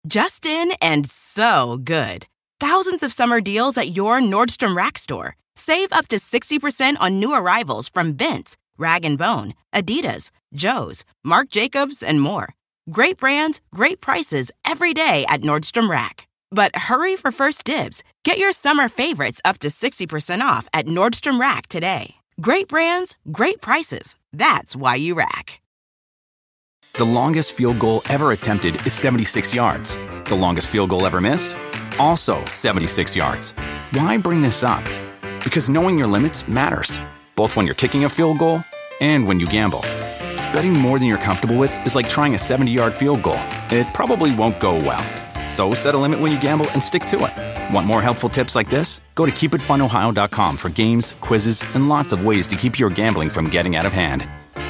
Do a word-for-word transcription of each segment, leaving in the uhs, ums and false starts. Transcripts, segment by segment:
Just in and so good. Thousands of summer deals at your Nordstrom Rack store. Save up to sixty percent on new arrivals from Vince, Rag and Bone, Adidas, Joe's, Marc Jacobs, and more. Great brands, great prices every day at Nordstrom Rack. But hurry for first dibs. Get your summer favorites up to sixty percent off at Nordstrom Rack today. Great brands, great prices. That's why you rack. The longest field goal ever attempted is seventy-six yards. The longest field goal ever missed? Also seventy-six yards. Why bring this up? Because knowing your limits matters, both when you're kicking a field goal and when you gamble. Betting more than you're comfortable with is like trying a seventy-yard field goal. It probably won't go well. So set a limit when you gamble and stick to it. Want more helpful tips like this? Go to keep it fun ohio dot com for games, quizzes, and lots of ways to keep your gambling from getting out of hand.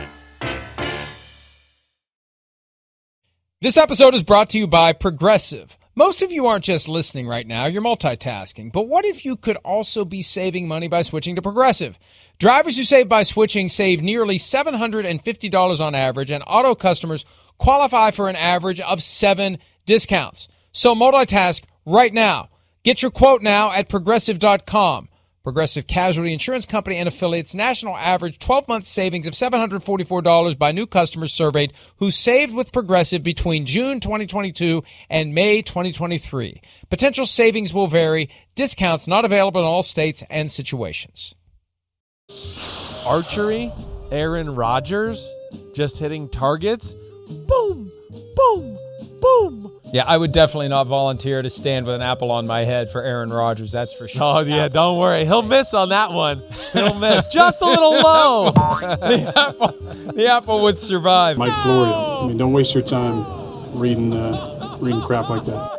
This episode is brought to you by Progressive. Most of you aren't just listening right now, you're multitasking. But what if you could also be saving money by switching to Progressive? Drivers who save by switching save nearly seven hundred fifty dollars on average, and auto customers qualify for an average of seven discounts. So multitask right now. Get your quote now at progressive dot com. Progressive Casualty Insurance Company and affiliates, national average twelve-month savings of seven hundred forty-four dollars by new customers surveyed who saved with Progressive between June twenty twenty-two and May twenty twenty-three. Potential savings will vary. Discounts not available in all states and situations. Archery, Aaron Rodgers, just hitting targets. Boom, boom, boom. Yeah, I would definitely not volunteer to stand with an apple on my head for Aaron Rodgers, that's for sure. Oh, yeah, don't worry. He'll miss on that one. He'll miss. Just a little low. the, apple, the apple would survive. Mike Florio. I mean, don't waste your time reading uh, reading crap like that.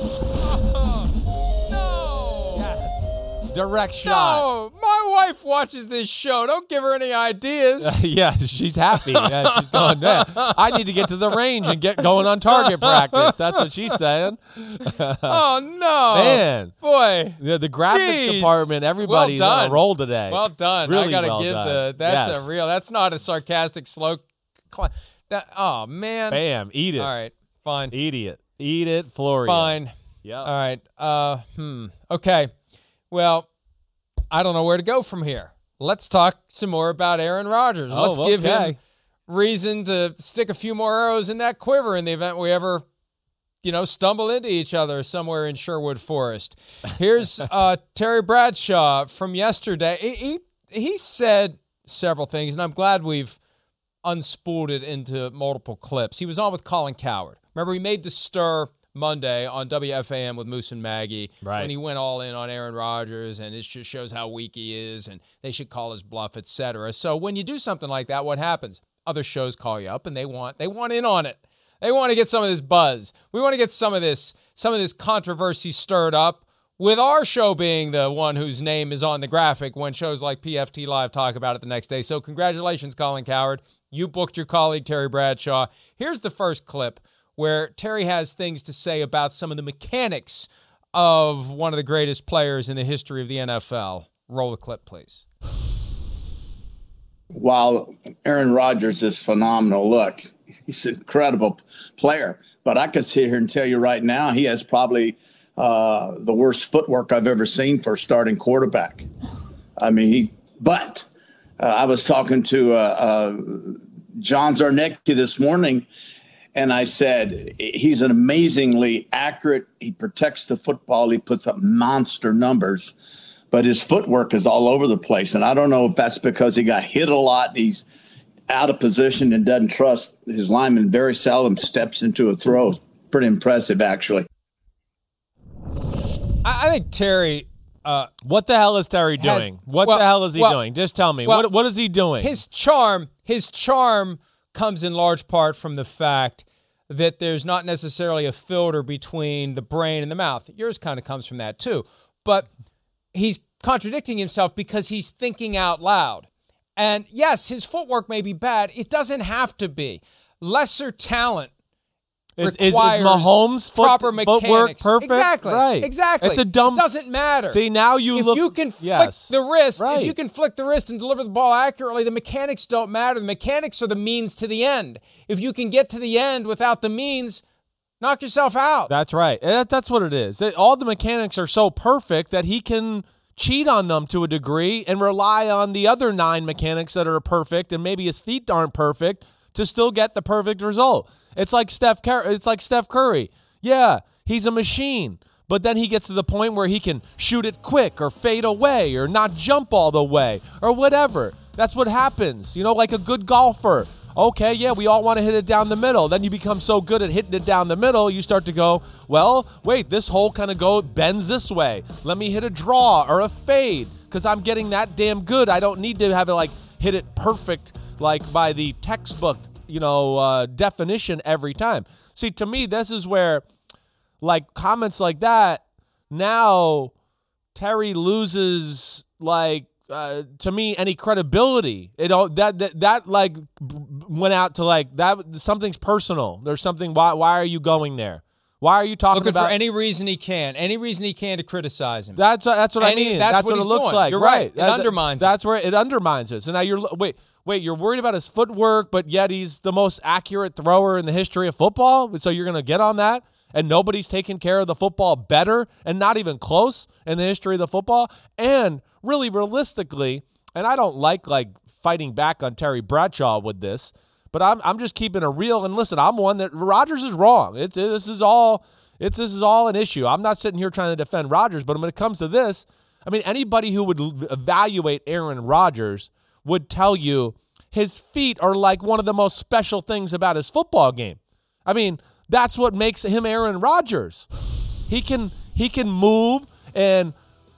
Direct shot. No, my wife watches this show. Don't give her any ideas. Uh, yeah, she's happy. Yeah, she's going, yeah, I need to get to the range and get going on target practice. That's what she's saying. Oh, no. Man. Boy. The, the graphics Jeez. department, everybody's well on a roll today. Well done. Really I got to well give done. the, that's yes. a real, that's not a sarcastic slow, cl- that, oh, man. Bam, eat it. All right, fine. Eat it. Eat it, Florio. Fine. Yeah. All right. Uh, hmm. Okay. Well, I don't know where to go from here. Let's talk some more about Aaron Rodgers. Oh, Let's give okay. him reason to stick a few more arrows in that quiver in the event we ever, you know, stumble into each other somewhere in Sherwood Forest. Here's uh, Terry Bradshaw from yesterday. He, he he said several things, and I'm glad we've unspooled it into multiple clips. He was on with Colin Cowherd. Remember, he made the stir Monday on W F A M with Moose and Maggie right. when he went all in on Aaron Rodgers, and it just shows how weak he is, and they should call his bluff, et cetera. So when you do something like that, what happens? Other shows call you up, and they want they want in on it. They want to get some of this buzz. We want to get some of this some of this controversy stirred up, with our show being the one whose name is on the graphic when shows like P F T Live talk about it the next day. So congratulations, Colin Cowherd. You booked your colleague, Terry Bradshaw. Here's the first clip where Terry has things to say about some of the mechanics of one of the greatest players in the history of the N F L. Roll the clip, please. While Aaron Rodgers is phenomenal, look, he's an incredible player. But I could sit here and tell you right now, he has probably uh, the worst footwork I've ever seen for a starting quarterback. I mean, he, but uh, I was talking to uh, uh, John Zarnecki this morning, and I said, he's an amazingly accurate. He protects the football. He puts up monster numbers, but his footwork is all over the place. And I don't know if that's because he got hit a lot. He's out of position and doesn't trust his lineman. Very seldom steps into a throw. Pretty impressive, actually. I think Terry. Uh, what the hell is Terry has, doing? What well, the hell is he well, doing? Just tell me. Well, what What is he doing? His charm. His charm comes in large part from the fact that there's not necessarily a filter between the brain and the mouth. Yours kind of comes from that too. But he's contradicting himself because he's thinking out loud. And yes, his footwork may be bad. It doesn't have to be. Lesser talent Is, is, is requires Mahomes' foot, proper mechanics. footwork perfect? Exactly. Right. Exactly. It's a dumb. It doesn't matter. See, now you if look. you can flick yes. the wrist, right. if you can flick the wrist and deliver the ball accurately, the mechanics don't matter. The mechanics are the means to the end. If you can get to the end without the means, Knock yourself out. That's right. That, that's what it is. It, all the mechanics are so perfect that he can cheat on them to a degree and rely on the other nine mechanics that are perfect, and maybe his feet aren't perfect, to still get the perfect result. It's like Steph Cur- It's like Steph Curry. Yeah, he's a machine, but then he gets to the point where he can shoot it quick or fade away or not jump all the way or whatever. That's what happens. You know, like a good golfer. Okay, yeah, we all want to hit it down the middle. Then you become so good at hitting it down the middle, you start to go, well, wait, this hole kind of go bends this way. Let me hit a draw or a fade because I'm getting that damn good. I don't need to have it like hit it perfect like by the textbook, you know, uh, definition every time. See, to me, this is where like comments like that, now Terry loses like, Uh, to me, any credibility. It all that that that like went out to like that. Something's personal. There's something. Why why are you going there? Why are you talking Looking about for any reason he can, any reason he can to criticize him? That's that's what any, I mean. That's, That's what, what, he's it looks doing. like. You're right. right. It that, undermines. That's it. where it undermines it. So now you're wait wait. You're worried about his footwork, but yet he's the most accurate thrower in the history of football. So you're gonna get on that, and nobody's taking care of the football better, and not even close in the history of the football. And really, realistically. And I don't like like fighting back on Terry Bradshaw with this, but I'm I'm just keeping it real. And listen, I'm one that Rodgers is wrong. It's this is all it's this is all an issue. I'm not sitting here trying to defend Rodgers, but when it comes to this, I mean, anybody who would evaluate Aaron Rodgers would tell you his feet are like one of the most special things about his football game. I mean, that's what makes him Aaron Rodgers. He can he can move and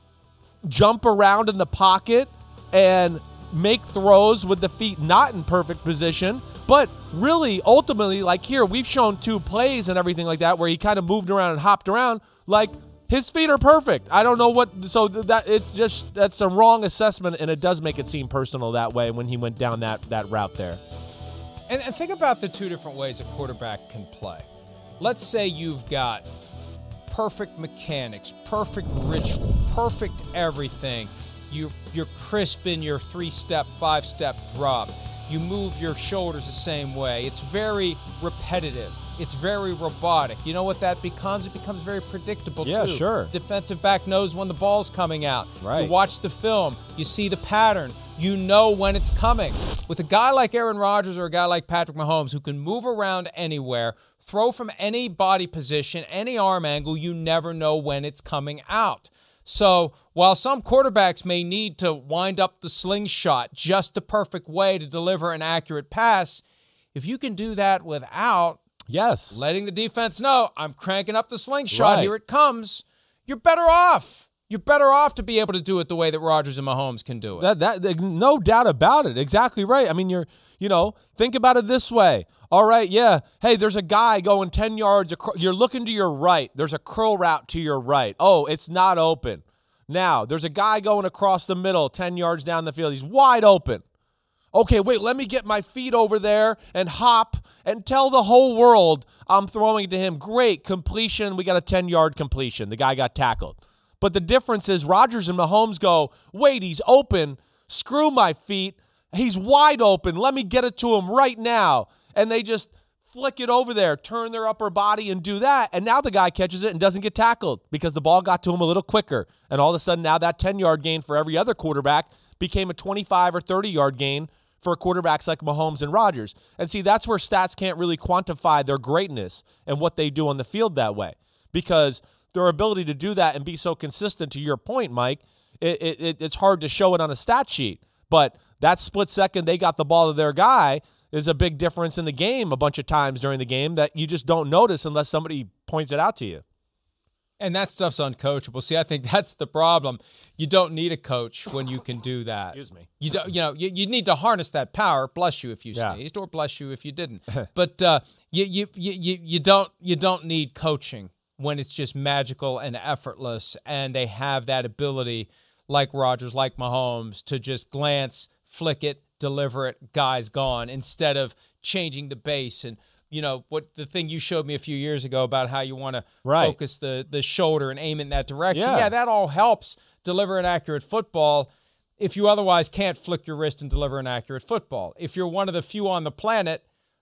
jump around in the pocket and make throws with the feet not in perfect position. But really, ultimately, like here, we've shown two plays and everything like that where he kind of moved around and hopped around. Like, his feet are perfect. I don't know what – so that it's just – that's a wrong assessment, and it does make it seem personal that way when he went down that, that route there. And, and think about the two different ways a quarterback can play. Let's say you've got perfect mechanics, perfect ritual, perfect everything. You, you're crisp in your three-step, five-step drop. You move your shoulders the same way. It's very repetitive. It's very robotic. You know what that becomes? It becomes very predictable, yeah, too. Yeah, sure. Defensive back knows when the ball's coming out. Right. You watch the film. You see the pattern. You know when it's coming. With a guy like Aaron Rodgers or a guy like Patrick Mahomes who can move around anywhere, throw from any body position, any arm angle, you never know when it's coming out. So while some quarterbacks may need to wind up the slingshot just the perfect way to deliver an accurate pass, if you can do that without yes, letting the defense know, I'm cranking up the slingshot, right. Here it comes, you're better off. You're better off to be able to do it the way that Rodgers and Mahomes can do it. That, that, no doubt about it. Exactly right. I mean, you're, you know, think about it this way. All right, yeah. Hey, there's a guy going ten yards. Across, you're looking to your right. There's a curl route to your right. Oh, it's not open. Now, there's a guy going across the middle, ten yards down the field. He's wide open. Okay, wait, let me get my feet over there and hop and tell the whole world I'm throwing to him. Great, completion. We got a ten-yard completion. The guy got tackled. But the difference is Rodgers and Mahomes go, wait, he's open. Screw my feet. He's wide open. Let me get it to him right now. And they just flick it over there, turn their upper body and do that. And now the guy catches it and doesn't get tackled because the ball got to him a little quicker. And all of a sudden now that ten-yard gain for every other quarterback became a twenty-five or thirty-yard gain for quarterbacks like Mahomes and Rodgers. And see, that's where stats can't really quantify their greatness and what they do on the field that way, because their ability to do that and be so consistent, to your point, Mike, it, it, it's hard to show it on a stat sheet. But that split second they got the ball to their guy is a big difference in the game a bunch of times during the game that you just don't notice unless somebody points it out to you. And that stuff's uncoachable. See, I think that's the problem. You don't need a coach when you can do that. Excuse me. You don't. You know, you, you need to harness that power. Bless you if you yeah. sneezed, or bless you if you didn't. But uh, you, you you you don't you don't need coaching when it's just magical and effortless, and they have that ability, like Rodgers, like Mahomes, to just glance, flick it, deliver it, guy's gone, instead of changing the base and. You know, what the thing you showed me a few years ago about how you want to right. focus the, the shoulder and aim in that direction. Yeah. yeah, that all helps deliver an accurate football if you otherwise can't flick your wrist and deliver an accurate football. If you're one of the few on the planet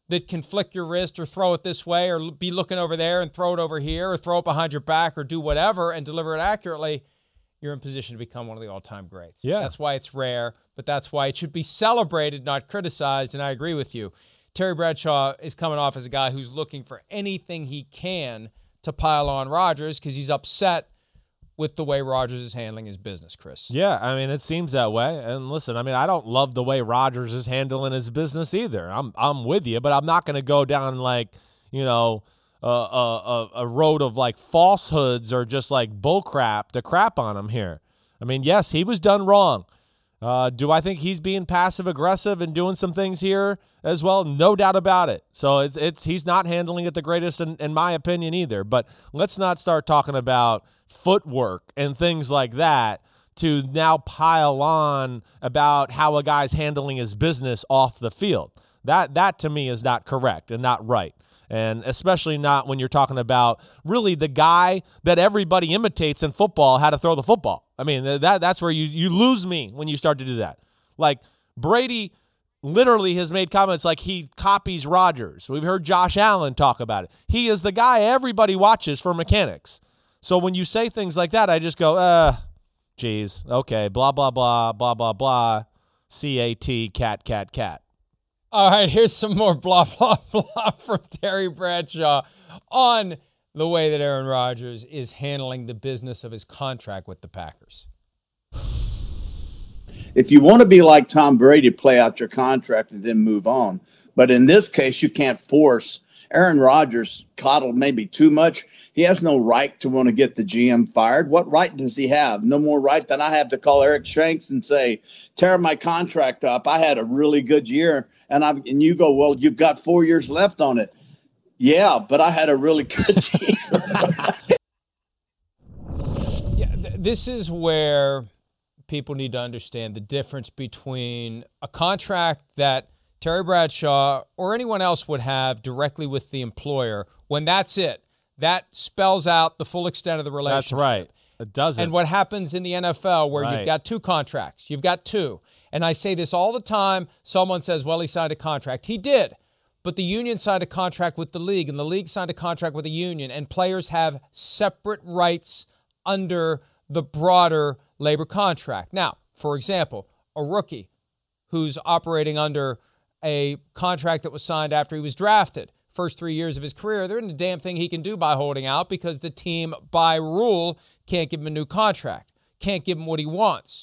that can flick your wrist or throw it this way or be looking over there and throw it over here or throw it behind your back or do whatever and deliver it accurately, you're in position to become one of the all-time greats. Yeah. That's why it's rare, but that's why it should be celebrated, not criticized, and I agree with you. Terry Bradshaw is coming off as a guy who's looking for anything he can to pile on Rodgers because he's upset with the way Rodgers is handling his business, Chris. Yeah, I mean, it seems that way. And listen, I mean, I don't love the way Rodgers is handling his business either. I'm I'm with you, but I'm not going to go down like, you know, a, a, a road of like falsehoods or just like bull crap to crap on him here. I mean, yes, he was done wrong. Uh, do I think he's being passive-aggressive and doing some things here as well? No doubt about it. So it's it's he's not handling it the greatest in, in my opinion either. But let's not start talking about footwork and things like that to now pile on about how a guy's handling his business off the field. That that to me is not correct and not right. And especially not when you're talking about really the guy that everybody imitates in football how to throw the football. I mean, that that's where you, you lose me when you start to do that. Like, Brady literally has made comments like he copies Rodgers. We've heard Josh Allen talk about it. He is the guy everybody watches for mechanics. So when you say things like that, I just go, uh, geez, okay, blah, blah, blah, blah, blah, blah, C A T, cat, cat, cat. All right, here's some more blah, blah, blah from Terry Bradshaw on the way that Aaron Rodgers is handling the business of his contract with the Packers. If you want to be like Tom Brady, play out your contract and then move on. But in this case, you can't force Aaron Rodgers coddled maybe too much. He has no right to want to get the G M fired. What right does he have? No more right than I have to call Eric Shanks and say, tear my contract up. I had a really good year. And I and you go, well, you've got four years left on it. Yeah, but I had a really good year. yeah, th- this is where people need to understand the difference between a contract that Terry Bradshaw or anyone else would have directly with the employer when that's it. That spells out the full extent of the relationship. That's right. It doesn't. And what happens in the N F L where right. you've got two contracts. You've got two. And I say this all the time. Someone says, well, he signed a contract. He did. But the union signed a contract with the league, and the league signed a contract with the union, and players have separate rights under the broader labor contract. Now, for example, a rookie who's operating under a contract that was signed after he was drafted, first three years of his career, there isn't a damn thing he can do by holding out because the team, by rule, can't give him a new contract, can't give him what he wants.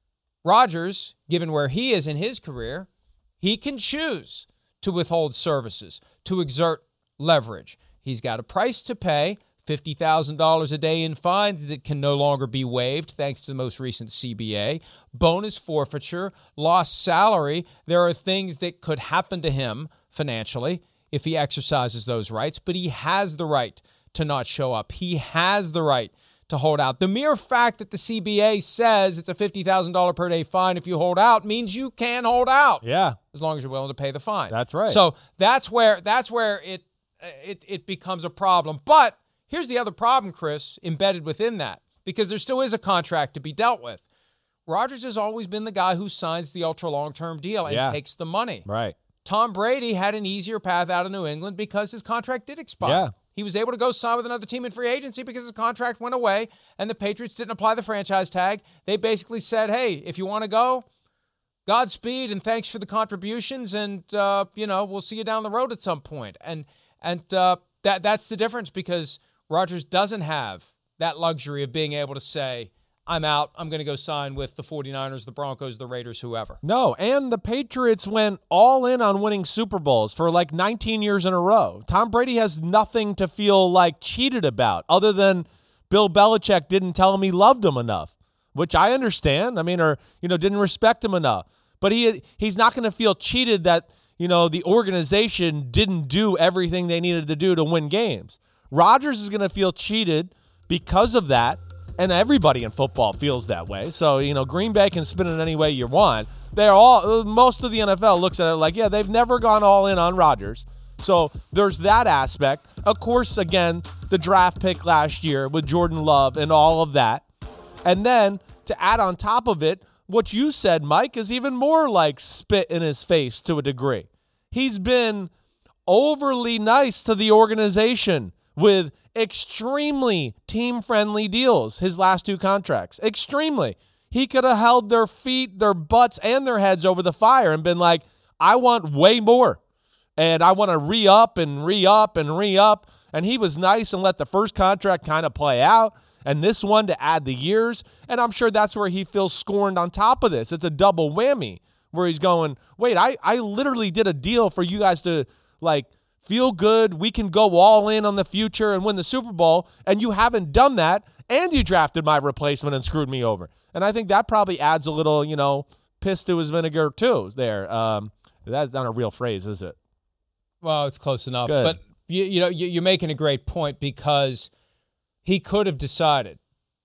Rodgers, given where he is in his career, he can choose to withhold services, to exert leverage. He's got a price to pay, fifty thousand dollars a day in fines that can no longer be waived thanks to the most recent C B A, bonus forfeiture, lost salary. There are things that could happen to him financially if he exercises those rights, but he has the right to not show up. He has the right to hold out. The mere fact that the C B A says it's a fifty thousand dollars per day fine if you hold out means you can hold out. Yeah. As long as you're willing to pay the fine. That's right. So that's where that's where it it it becomes a problem. But here's the other problem, Chris, embedded within that, because there still is a contract to be dealt with. Rodgers has always been the guy who signs the ultra long-term deal and yeah. takes the money. Right. Tom Brady had an easier path out of New England because his contract did expire. Yeah. He was able to go sign with another team in free agency because his contract went away and the Patriots didn't apply the franchise tag. They basically said, hey, if you want to go, Godspeed and thanks for the contributions, and, uh, you know, we'll see you down the road at some point. And and uh, that that's the difference, because Rodgers doesn't have that luxury of being able to say, I'm out, I'm going to go sign with the 49ers, the Broncos, the Raiders, whoever. No, and the Patriots went all in on winning Super Bowls for like nineteen years in a row. Tom Brady has nothing to feel like cheated about other than Bill Belichick didn't tell him he loved him enough, which I understand. I mean, or, you know, didn't respect him enough. But he he's not going to feel cheated that, you know, the organization didn't do everything they needed to do to win games. Rodgers is going to feel cheated because of that. And everybody in football feels that way. So, you know, Green Bay can spin it any way you want. They're all, most of the N F L looks at it like, yeah, they've never gone all in on Rodgers. So there's that aspect. Of course, again, the draft pick last year with Jordan Love and all of that. And then to add on top of it, what you said, Mike, is even more like spit in his face to a degree. He's been overly nice to the organization with extremely team-friendly deals, his last two contracts. Extremely. He could have held their feet, their butts, and their heads over the fire and been like, I want way more. And I want to re-up and re-up and re-up. And he was nice and let the first contract kind of play out. And this one to add the years. And I'm sure that's where he feels scorned on top of this. It's a double whammy where he's going, wait, I, I literally did a deal for you guys to, like, feel good. We can go all in on the future and win the Super Bowl. And you haven't done that. And you drafted my replacement and screwed me over. And I think that probably adds a little, you know, piss to his vinegar too there. Um, that's not a real phrase, is it? Well, it's close enough. Good. But, you, you know, you, you're making a great point because he could have decided,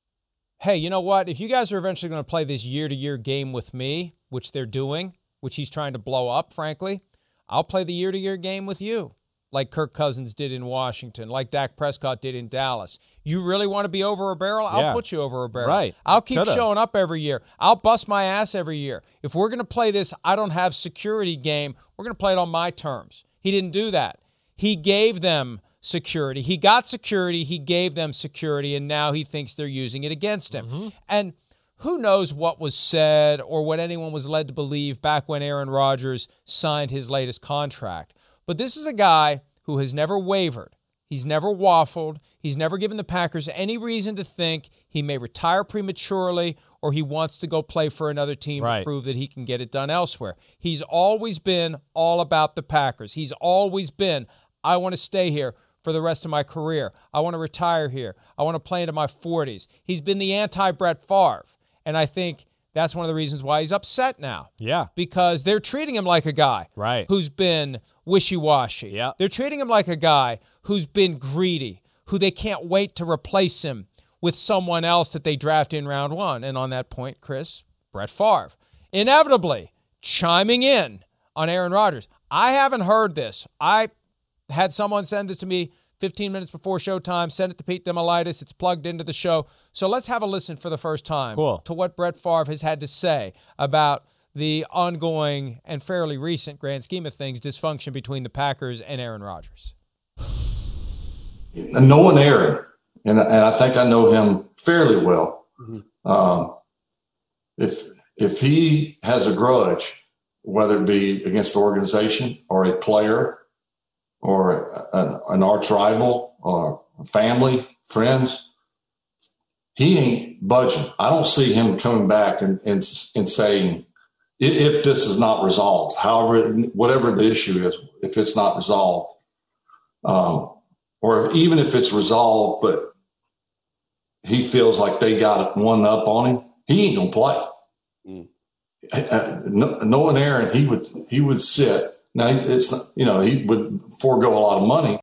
hey, you know what? If you guys are eventually going to play this year-to-year game with me, which they're doing, which he's trying to blow up, frankly, I'll play the year-to-year game with you, like Kirk Cousins did in Washington, like Dak Prescott did in Dallas. You really want to be over a barrel? I'll Yeah. put you over a barrel. Right. I'll keep Coulda. showing up every year. I'll bust my ass every year. If we're going to play this I don't have security game, we're going to play it on my terms. He didn't do that. He gave them security. He got security. He gave them security, and now he thinks they're using it against him. Mm-hmm. And who knows what was said or what anyone was led to believe back when Aaron Rodgers signed his latest contract. But this is a guy who has never wavered. He's never waffled. He's never given the Packers any reason to think he may retire prematurely or he wants to go play for another team right. to prove that he can get it done elsewhere. He's always been all about the Packers. He's always been, I want to stay here for the rest of my career. I want to retire here. I want to play into my forties. He's been the anti-Brett Favre. And I think that's one of the reasons why he's upset now. Yeah. Because they're treating him like a guy right. who's been wishy-washy. Yeah. They're treating him like a guy who's been greedy, who they can't wait to replace him with someone else that they draft in round one. And on that point, Chris, Brett Favre, inevitably chiming in on Aaron Rodgers. I haven't heard this. I had someone send this to me fifteen minutes before showtime, send it to Pete Demolitis. It's plugged into the show. So let's have a listen for the first time cool. to what Brett Favre has had to say about the ongoing and fairly recent, grand scheme of things, dysfunction between the Packers and Aaron Rodgers. Knowing Aaron, and, and I think I know him fairly well, mm-hmm. um, if if he has a grudge, whether it be against the organization or a player or an, an arch rival or family, friends, he ain't budging. I don't see him coming back and, and, and saying, if this is not resolved, however, whatever the issue is, if it's not resolved, um, or even if it's resolved, but he feels like they got one up on him, he ain't gonna play. Mm. Uh, knowing Aaron, he would he would sit. Now it's not, you know, he would forego a lot of money.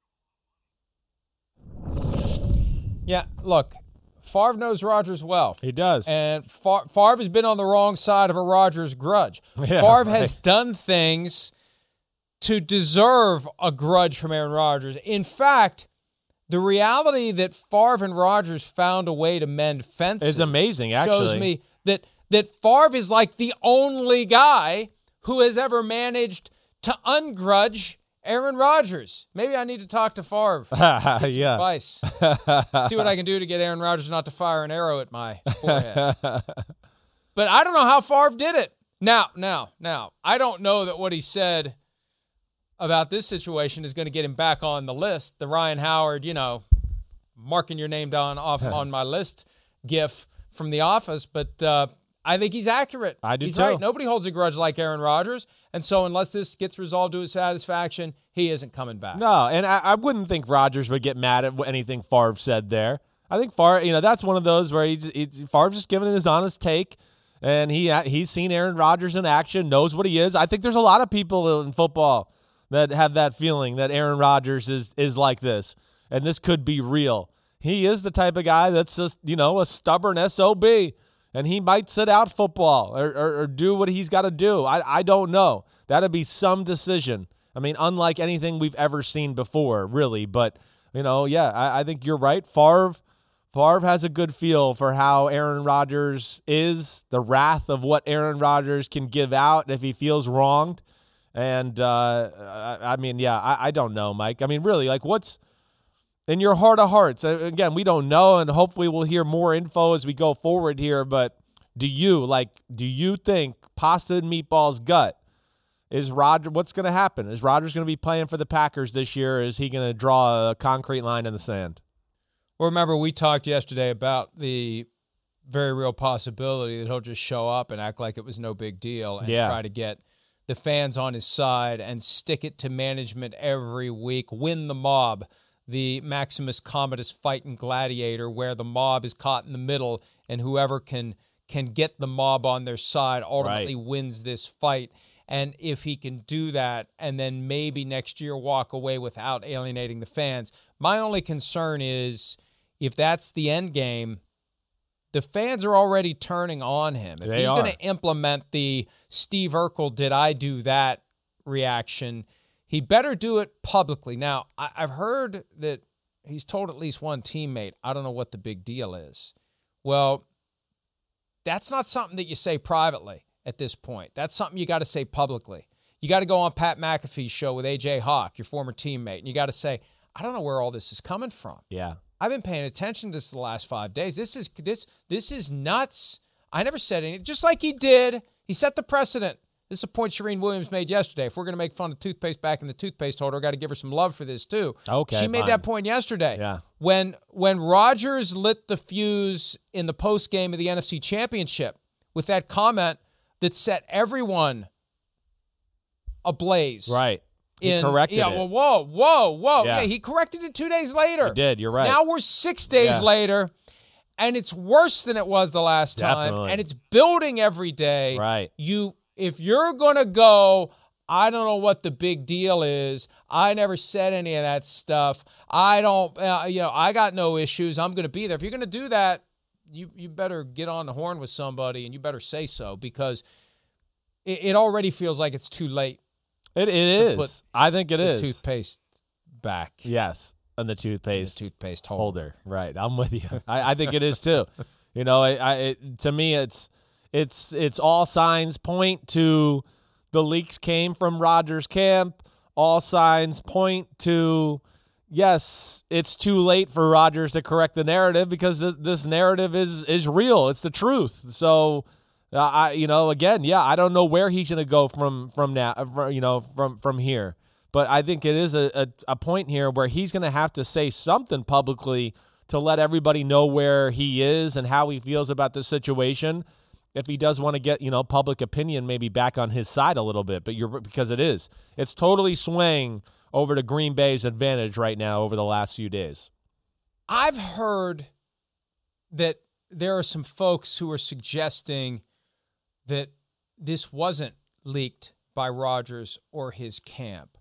Yeah, look, Favre knows Rodgers well. He does. And Favre, Favre has been on the wrong side of a Rodgers grudge. Yeah, Favre right. has done things to deserve a grudge from Aaron Rodgers. In fact, the reality that Favre and Rodgers found a way to mend fences is amazing, actually. Shows me that, that Favre is like the only guy who has ever managed to ungrudge Aaron Rodgers. Maybe I need to talk to Favre. Get some yeah. advice. See what I can do to get Aaron Rodgers not to fire an arrow at my forehead. But I don't know how Favre did it. Now, now, now, I don't know that what he said about this situation is going to get him back on the list. The Ryan Howard, you know, marking your name down off on my list gif from The Office. But uh, I think he's accurate. I do he's too. Right. Nobody holds a grudge like Aaron Rodgers. And so unless this gets resolved to his satisfaction, he isn't coming back. No, and I, I wouldn't think Rodgers would get mad at anything Favre said there. I think Favre, you know, that's one of those where he's, he's Favre's just giving his honest take, and he he's seen Aaron Rodgers in action, knows what he is. I think there's a lot of people in football that have that feeling that Aaron Rodgers is is like this, and this could be real. He is the type of guy that's just, you know, a stubborn S O B. And he might sit out football or, or, or do what he's got to do. I, I don't know. That'd be some decision. I mean, unlike anything we've ever seen before, really. But, you know, yeah, I, I think you're right. Favre, Favre has a good feel for how Aaron Rodgers is, the wrath of what Aaron Rodgers can give out if he feels wronged. And, uh, I, I mean, yeah, I, I don't know, Mike. I mean, really, like, what's in your heart of hearts? Again, we don't know, and hopefully we'll hear more info as we go forward here. But do you, like, do you think Pasta and Meatball's gut is Roger? What's going to happen? Is Rodgers going to be playing for the Packers this year, or is he going to draw a concrete line in the sand? Well, remember, we talked yesterday about the very real possibility that he'll just show up and act like it was no big deal and yeah. try to get the fans on his side and stick it to management every week, win the mob, the Maximus Commodus fighting gladiator where the mob is caught in the middle and whoever can can get the mob on their side ultimately right. wins this fight. And if he can do that and then maybe next year walk away without alienating the fans, my only concern is if that's the end game, the fans are already turning on him. If they he's are. going to implement the Steve Urkel, did I do that reaction, he better do it publicly. Now, I- I've heard that he's told at least one teammate, I don't know what the big deal is. Well, that's not something that you say privately at this point. That's something you got to say publicly. You got to go on Pat McAfee's show with A J Hawk, your former teammate, and you got to say, I don't know where all this is coming from. Yeah. I've been paying attention to this the last five days. This is this this is nuts. I never said anything. Just like he did, he set the precedent. This is a point Shereen Williams made yesterday. If we're going to make fun of toothpaste back in the toothpaste holder, got to give her some love for this too. Okay, she made fine. that point yesterday. Yeah. When when Rodgers lit the fuse in the post game of the N F C Championship with that comment that set everyone ablaze. Right. He In, corrected yeah, it. well, whoa, whoa, whoa. Yeah. Yeah, he corrected it two days later. He did, you're right. Now we're six days Yeah. later, and it's worse than it was the last time. Definitely. And it's building every day. Right. You, if you're going to go, I don't know what the big deal is. I never said any of that stuff. I don't, uh, you know, I got no issues. I'm going to be there. If you're going to do that, you you better get on the horn with somebody, and you better say so, because it, it already feels like it's too late. It it is. put I think it the is. Toothpaste back. Yes, and the toothpaste The toothpaste holder. holder. Right, I'm with you. I, I think it is too. You know, I, I it, to me, it's it's it's all signs point to the leaks came from Rodgers' camp. All signs point to yes, it's too late for Rodgers to correct the narrative because th- this narrative is is real. It's the truth. So. Uh, I, you know, again, yeah, I don't know where he's going to go from from now, uh, you know, from from here. But I think it is a, a, a point here where he's going to have to say something publicly to let everybody know where he is and how he feels about the situation. If he does want to get, you know, public opinion maybe back on his side a little bit, but you're because it is, it's totally swaying over to Green Bay's advantage right now over the last few days. I've heard that there are some folks who are suggesting that this wasn't leaked by Rodgers or his camp.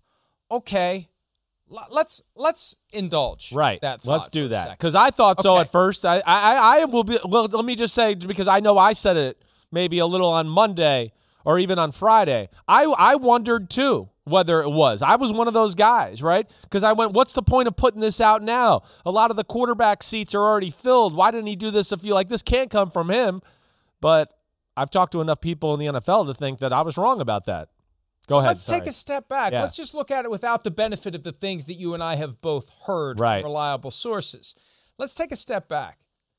Okay, L- let's let's indulge. Right. That let's thought do for a that second. because I thought so Okay. at first. I, I I will be. Well, let me just say because I know I said it maybe a little on Monday or even on Friday. I I wondered too whether it was. I was one of those guys, right? Because I went, what's the point of putting this out now? A lot of the quarterback seats are already filled. Why didn't he do this if you like this can't come from him? But I've talked to enough people in the N F L to think that I was wrong about that. Go ahead. Let's sorry. take a step back. Yeah. Let's just look at it without the benefit of the things that you and I have both heard Right. from reliable sources. Let's take a step back.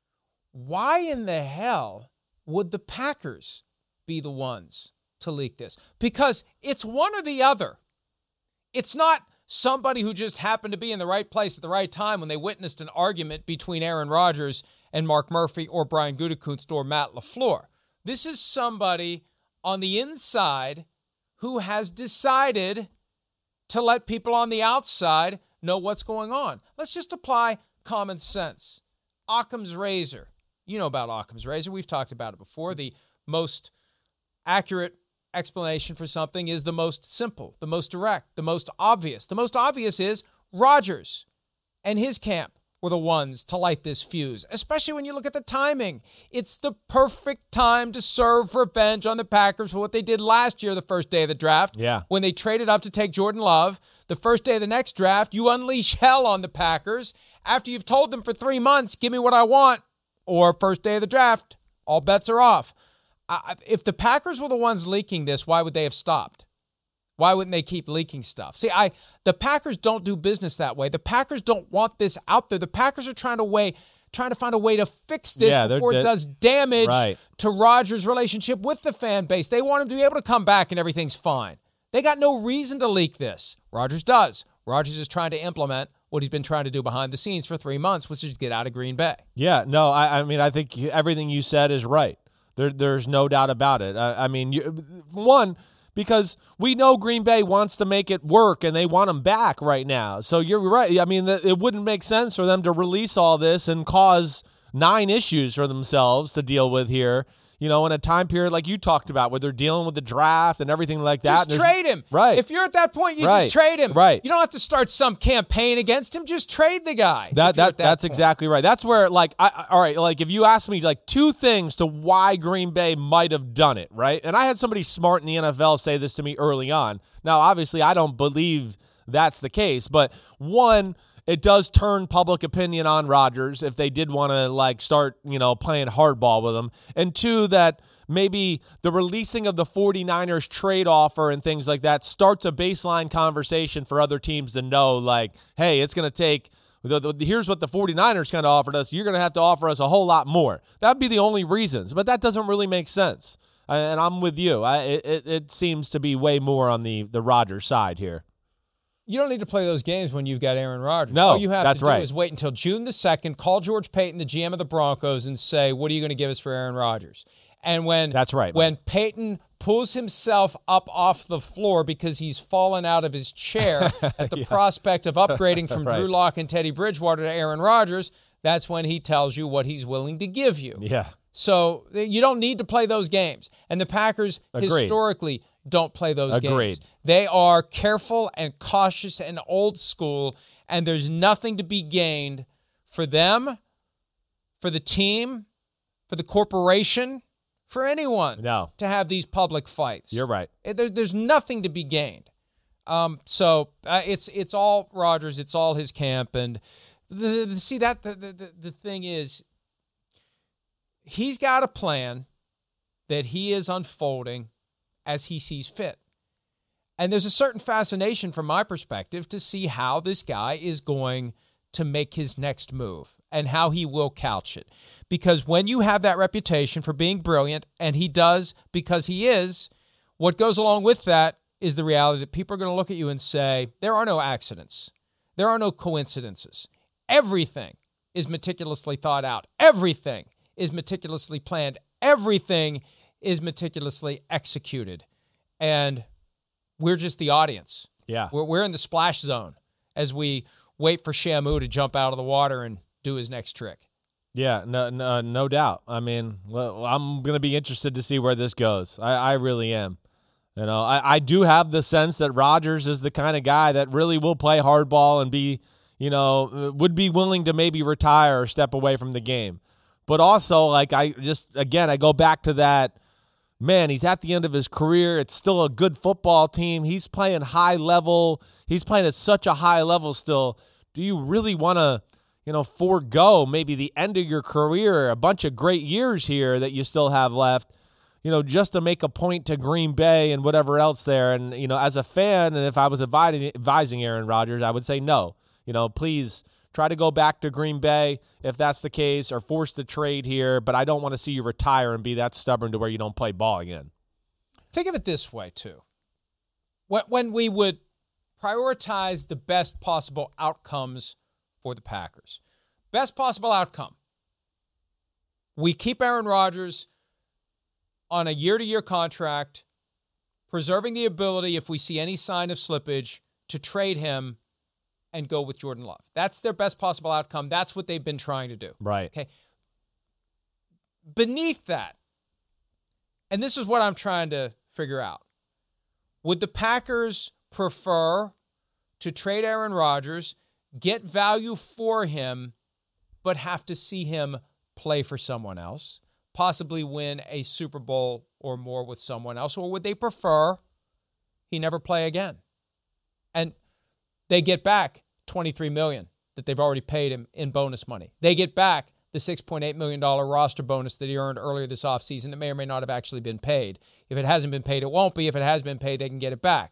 Why in the hell would the Packers be the ones to leak this? Because it's one or the other. It's not somebody who just happened to be in the right place at the right time when they witnessed an argument between Aaron Rodgers and Mark Murphy or Brian Gutekunst or Matt LaFleur. This is somebody on the inside who has decided to let people on the outside know what's going on. Let's just apply common sense. Occam's razor. You know about Occam's razor. We've talked about it before. The most accurate explanation for something is the most simple, the most direct, the most obvious. The most obvious is Rodgers and his camp were the ones to light this fuse, especially when you look at the timing. It's the perfect time to serve revenge on the Packers for what they did last year, the first day of the draft. Yeah. When they traded up to take Jordan Love. The first day of the next draft, you unleash hell on the Packers. After you've told them for three months, give me what I want, or first day of the draft, all bets are off. I, if the Packers were the ones leaking this, why would they have stopped? Why wouldn't they keep leaking stuff? See, I the Packers don't do business that way. The Packers don't want this out there. The Packers are trying to way, trying to find a way to fix this yeah, before it does damage right. to Rodgers' relationship with the fan base. They want him to be able to come back and everything's fine. They got no reason to leak this. Rodgers does. Rodgers is trying to implement what he's been trying to do behind the scenes for three months, which is get out of Green Bay. Yeah, no, I, I mean, I think everything you said is right. There, there's no doubt about it. I, I mean, you, one, because we know Green Bay wants to make it work and they want him back right now. So you're right. I mean, it wouldn't make sense for them to release all this and cause nine issues for themselves to deal with here, you know, in a time period like you talked about where they're dealing with the draft and everything like that. Just trade him. Right. If you're at that point, you right. just trade him. Right. You don't have to start some campaign against him. Just trade the guy. That, that, that That's point. exactly right. That's where, like, I, all right, like if you ask me, like, two things to why Green Bay might have done it, right? And I had somebody smart in the N F L say this to me early on. Now, obviously, I don't believe that's the case, but one, it does turn public opinion on Rodgers if they did want to, like, start, you know, playing hardball with him. And two, that maybe the releasing of the 49ers trade offer and things like that starts a baseline conversation for other teams to know, like, hey, it's going to take the, the, here's what the 49ers kind of offered us. You're going to have to offer us a whole lot more. That'd be the only reasons, but that doesn't really make sense. And I'm with you. I, it, it seems to be way more on the, the Rodgers side here. You don't need to play those games when you've got Aaron Rodgers. No, All you have that's to do right. is wait until June the second, call George Payton, the G M of the Broncos, and say, what are you going to give us for Aaron Rodgers? And when That's right, when Payton pulls himself up off the floor because he's fallen out of his chair at the yeah. prospect of upgrading from right. Drew Lock and Teddy Bridgewater to Aaron Rodgers, that's when he tells you what he's willing to give you. Yeah. So you don't need to play those games. And the Packers Agreed. historically don't play those Agreed. games. They are careful and cautious and old school, and there's nothing to be gained for them, for the team, for the corporation, for anyone no. to have these public fights. You're right. There's, there's nothing to be gained. Um, so uh, it's it's all Rodgers. It's all his camp. And the, the, see, that the, the, the thing is, he's got a plan that he is unfolding as he sees fit. And there's a certain fascination from my perspective to see how this guy is going to make his next move and how he will couch it. Because when you have that reputation for being brilliant, and he does because he is, what goes along with that is the reality that people are going to look at you and say, there are no accidents. There are no coincidences. Everything is meticulously thought out. Everything is meticulously planned. Everything is meticulously executed. And we're just the audience. Yeah. We're, we're in the splash zone as we wait for Shamu to jump out of the water and do his next trick. Yeah, no, no, no doubt. I mean, well, I'm going to be interested to see where this goes. I, I really am. You know, I, I do have the sense that Rodgers is the kind of guy that really will play hardball and be, you know, would be willing to maybe retire or step away from the game. But also, like, I just, again, I go back to that, man, he's at the end of his career. It's still a good football team. He's playing high level. He's playing at such a high level still. Do you really want to, you know, forego maybe the end of your career, a bunch of great years here that you still have left, you know, just to make a point to Green Bay and whatever else there? And, you know, as a fan, and if I was advising, advising Aaron Rodgers, I would say no. You know, please try to go back to Green Bay if that's the case, or force the trade here, but I don't want to see you retire and be that stubborn to where you don't play ball again. Think of it this way, too. When, when we would prioritize the best possible outcomes for the Packers, best possible outcome, we keep Aaron Rodgers on a year-to-year contract, preserving the ability, if we see any sign of slippage, to trade him and go with Jordan Love. That's their best possible outcome. That's what they've been trying to do. Right. Okay. Beneath that, and this is what I'm trying to figure out, would the Packers prefer to trade Aaron Rodgers, get value for him, but have to see him play for someone else, possibly win a Super Bowl or more with someone else, or would they prefer he never play again? And they get back twenty-three million dollars that they've already paid him in bonus money. They get back the six point eight million dollars roster bonus that he earned earlier this offseason that may or may not have actually been paid. If it hasn't been paid, it won't be. If it has been paid, they can get it back.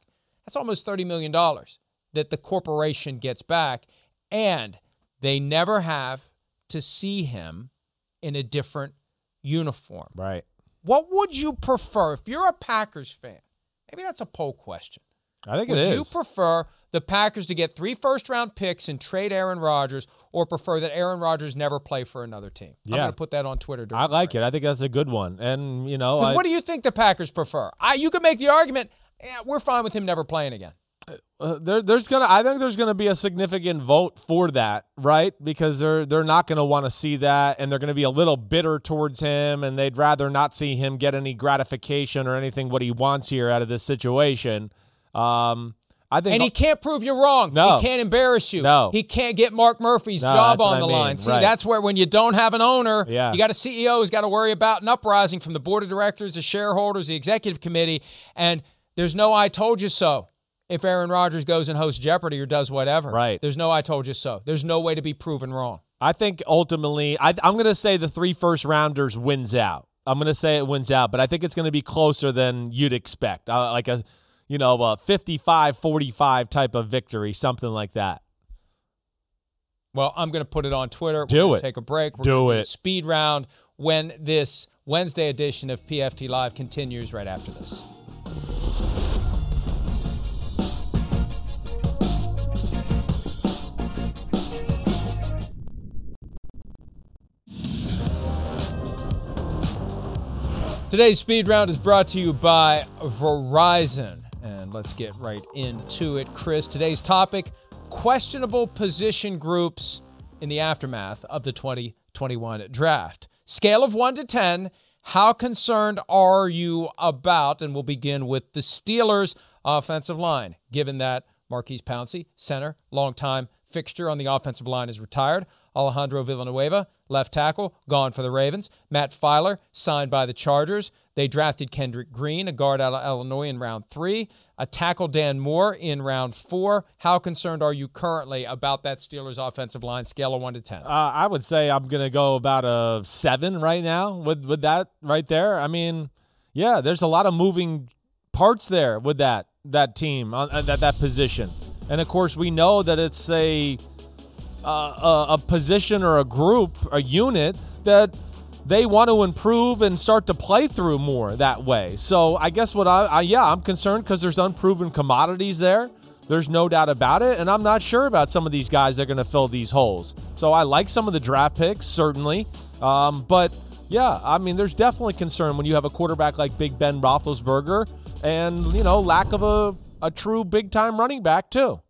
That's almost thirty million dollars that the corporation gets back, and they never have to see him in a different uniform. Right. What would you prefer if you're a Packers fan? Maybe that's a poll question. I think would it is. Would you prefer the Packers to get three first-round picks and trade Aaron Rodgers, or prefer that Aaron Rodgers never play for another team? Yeah. I'm going to put that on Twitter. I like it. I think that's a good one. And, you know, Because I, what do you think the Packers prefer? I, you could make the argument, yeah, we're fine with him never playing again. Uh, there, there's gonna. I think there's gonna be a significant vote for that, right? Because they're they're not gonna want to see that, and they're gonna be a little bitter towards him, and they'd rather not see him get any gratification or anything what he wants here out of this situation. Um, I think, and he can't prove you wrong. No, he can't embarrass you. No, he can't get Mark Murphy's no, job on the I mean. line. See, right. that's where when you don't have an owner, yeah. you got a C E O who's got to worry about an uprising from the board of directors, the shareholders, the executive committee, and there's no "I told you so." If Aaron Rodgers goes and hosts Jeopardy or does whatever. Right. There's no I told you so. There's no way to be proven wrong. I think ultimately, I, I'm going to say the three first-rounders wins out. I'm going to say it wins out, but I think it's going to be closer than you'd expect. Uh, like a, you know, a fifty-five forty-five type of victory, something like that. Well, I'm going to put it on Twitter. We're Do gonna it. Take a break. We're do gonna it. Do a speed round when this Wednesday edition of P F T Live continues right after this. Today's speed round is brought to you by Verizon. And let's get right into it. Chris, today's topic, questionable position groups in the aftermath of the twenty twenty-one draft. Scale of one to ten, how concerned are you about, and we'll begin with the Steelers' offensive line, given that Marquise Pouncey, center, longtime fixture on the offensive line, is retired. Alejandro Villanueva, left tackle, gone for the Ravens. Matt Filer, signed by the Chargers. They drafted Kendrick Green, a guard out of Illinois, in round three. A tackle, Dan Moore, in round four. How concerned are you currently about that Steelers offensive line, scale of one to ten? Uh, I would say I'm going to go about a seven right now with, with that right there. I mean, yeah, there's a lot of moving parts there with that that team, on uh, that, that position. And, of course, we know that it's a... Uh, a, a position or a group, a unit that they want to improve and start to play through more that way. So I guess what I, I yeah, I'm concerned because there's unproven commodities there. There's no doubt about it. And I'm not sure about some of these guys that are going to fill these holes. So I like some of the draft picks, certainly. Um, but yeah, I mean, there's definitely concern when you have a quarterback like Big Ben Roethlisberger and, you know, lack of a, a true big-time running back too.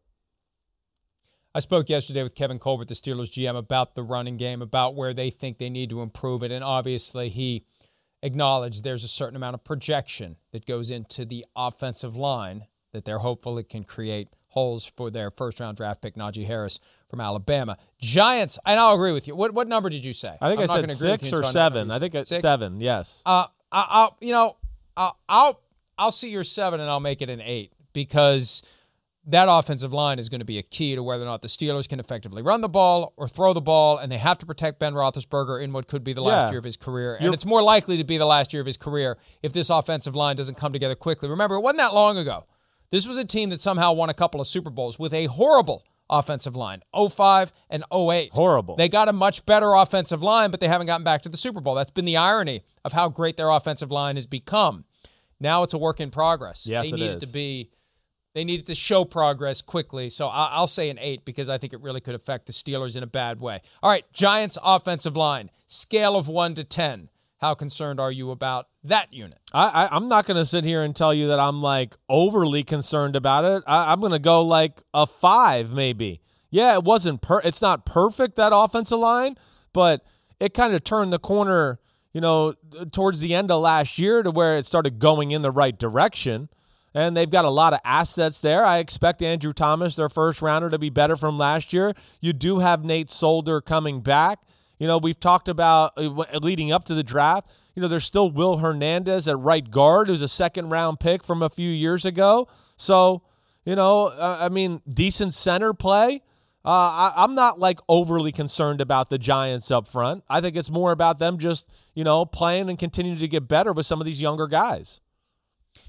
I spoke yesterday with Kevin Colbert, the Steelers G M, about the running game, about where they think they need to improve it. And obviously he acknowledged there's a certain amount of projection that goes into the offensive line that they're hopeful it can create holes for their first-round draft pick, Najee Harris from Alabama. Giants, and I'll agree with you. What what number did you say? I think I'm I said six or seven. I think it's six? seven, yes. Uh, I, I'll, you know, I'll, I'll, I'll see your seven and I'll make it an eight because – that offensive line is going to be a key to whether or not the Steelers can effectively run the ball or throw the ball, and they have to protect Ben Roethlisberger in what could be the last yeah. year of his career. And You're, it's more likely to be the last year of his career if this offensive line doesn't come together quickly. Remember, it wasn't that long ago. This was a team that somehow won a couple of Super Bowls with a horrible offensive line, oh five and oh eight. Horrible. They got a much better offensive line, but they haven't gotten back to the Super Bowl. That's been the irony of how great their offensive line has become. Now it's a work in progress. Yes, they it need is. it to be... They needed to show progress quickly, so I'll say an eight because I think it really could affect the Steelers in a bad way. All right, Giants offensive line, scale of one to ten. How concerned are you about that unit? I, I, I'm not going to sit here and tell you that I'm, like, overly concerned about it. I, I'm going to go, like, a five maybe. Yeah, it wasn't per- – it's not perfect, that offensive line, but it kind of turned the corner, you know, towards the end of last year to where it started going in the right direction. And they've got a lot of assets there. I expect Andrew Thomas, their first rounder, to be better from last year. You do have Nate Solder coming back. You know, we've talked about uh, leading up to the draft. You know, there's still Will Hernandez at right guard, who's a second-round pick from a few years ago. So, you know, uh, I mean, decent center play. Uh, I, I'm not, like, overly concerned about the Giants up front. I think it's more about them just, you know, playing and continuing to get better with some of these younger guys.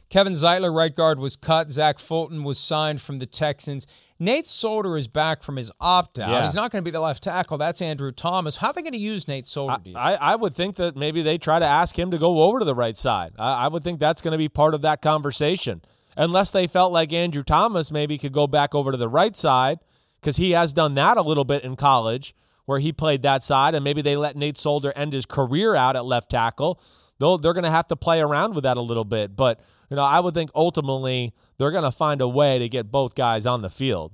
Kevin Zeitler, right guard, was cut. Zach Fulton was signed from the Texans. Nate Solder is back from his opt-out. Yeah. He's not going to be the left tackle. That's Andrew Thomas. How are they going to use Nate Solder? I, I, I would think that maybe they try to ask him to go over to the right side. I, I would think that's going to be part of that conversation. Unless they felt like Andrew Thomas maybe could go back over to the right side, because he has done that a little bit in college where he played that side, and maybe they let Nate Solder end his career out at left tackle. They'll, they're going to have to play around with that a little bit. But, you know, I would think ultimately they're going to find a way to get both guys on the field.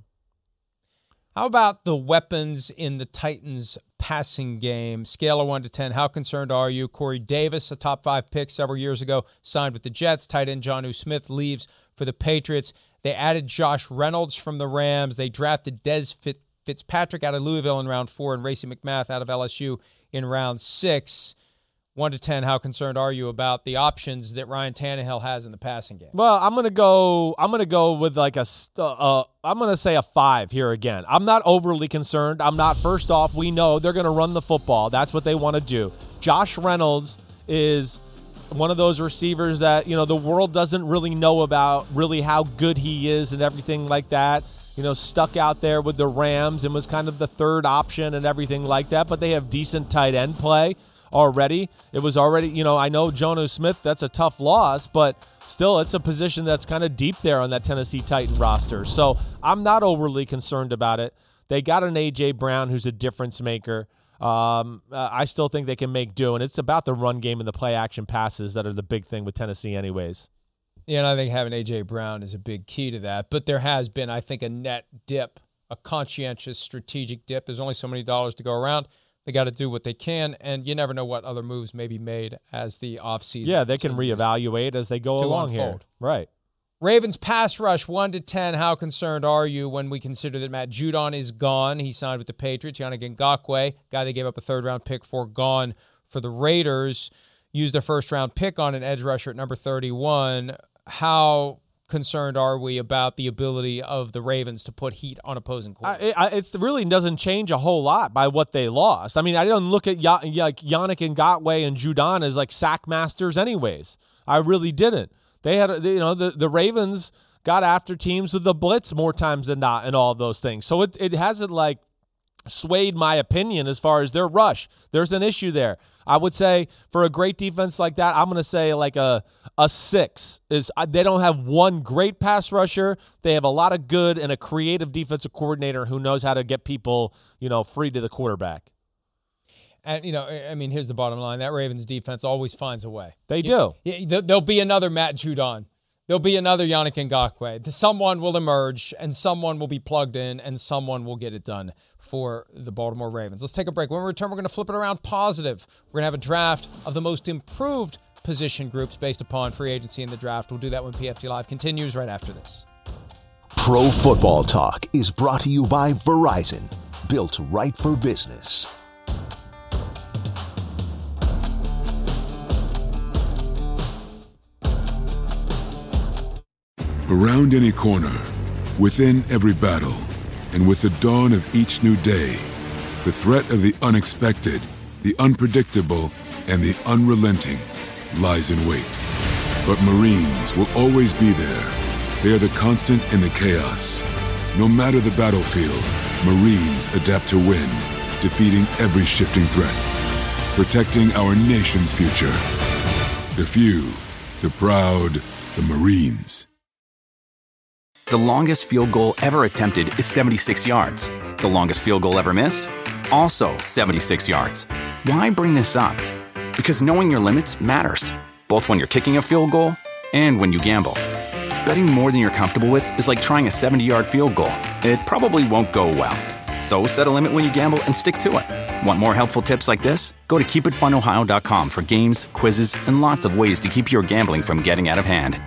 How about the weapons in the Titans passing game? Scale of one to ten, how concerned are you? Corey Davis, a top five pick several years ago, signed with the Jets. Tight end Jonnu Smith leaves for the Patriots. They added Josh Reynolds from the Rams. They drafted Dez Fitz- Fitzpatrick out of Louisville in round four and Racey McMath out of L S U in round six. One to ten, how concerned are you about the options that Ryan Tannehill has in the passing game? Well, I'm gonna go. I'm gonna go with like a. Uh, I'm gonna say a five here again. I'm not overly concerned. I'm not. First off, we know they're gonna run the football. That's what they want to do. Josh Reynolds is one of those receivers that, you know, the world doesn't really know about, really how good he is and everything like that. You know, stuck out there with the Rams and was kind of the third option and everything like that. But they have decent tight end play already. It was already, you know, I know Jonnu Smith, that's a tough loss, but still it's a position that's kind of deep there on that Tennessee Titan roster. So I'm not overly concerned about it. They got an A J. Brown who's a difference maker. Um, uh, I still think they can make do, and it's about the run game and the play action passes that are the big thing with Tennessee anyways. Yeah, and I think having A J. Brown is a big key to that. But there has been, I think, a net dip, a conscientious strategic dip. There's only so many dollars to go around. They got to do what they can, and you never know what other moves may be made as the offseason. Yeah, they can reevaluate as they go along unfold. here. Right. Ravens pass rush, one to ten. How concerned are you when we consider that Matt Judon is gone? He signed with the Patriots. Yannick Ngakoue, guy they gave up a third-round pick for, gone for the Raiders. Used a first-round pick on an edge rusher at number thirty-one. How concerned are we about the ability of the Ravens to put heat on opposing quarterbacks? It really doesn't change a whole lot by what they lost. I mean, I don't look at y- like Yannick Ngakoue and Judon as like sack masters anyways. I really didn't. They had, you know, the, the Ravens got after teams with the blitz more times than not and all of those things. So it, it hasn't like swayed my opinion as far as their rush. There's an issue there. I would say for a great defense like that, I'm going to say like a a six. Is they don't have one great pass rusher. They have a lot of good and a creative defensive coordinator who knows how to get people, you know, free to the quarterback. And, you know, I mean, here's the bottom line. That Ravens defense always finds a way. They do. You, there'll be another Matt Judon. There'll be another Yannick Ngakoue. Someone will emerge, and someone will be plugged in, and someone will get it done for the Baltimore Ravens. Let's take a break. When we return, we're going to flip it around positive. We're going to have a draft of the most improved position groups based upon free agency in the draft. We'll do that when P F T Live continues right after this. Pro Football Talk is brought to you by Verizon, built right for business. Around any corner, within every battle, and with the dawn of each new day, the threat of the unexpected, the unpredictable, and the unrelenting lies in wait. But Marines will always be there. They are the constant in the chaos. No matter the battlefield, Marines adapt to win, defeating every shifting threat, protecting our nation's future. The few, the proud, the Marines. The longest field goal ever attempted is seventy-six yards. The longest field goal ever missed? Also seventy-six yards. Why bring this up? Because knowing your limits matters, both when you're kicking a field goal and when you gamble. Betting more than you're comfortable with is like trying a seventy-yard field goal. It probably won't go well. So set a limit when you gamble and stick to it. Want more helpful tips like this? Go to keep it fun ohio dot com for games, quizzes, and lots of ways to keep your gambling from getting out of hand.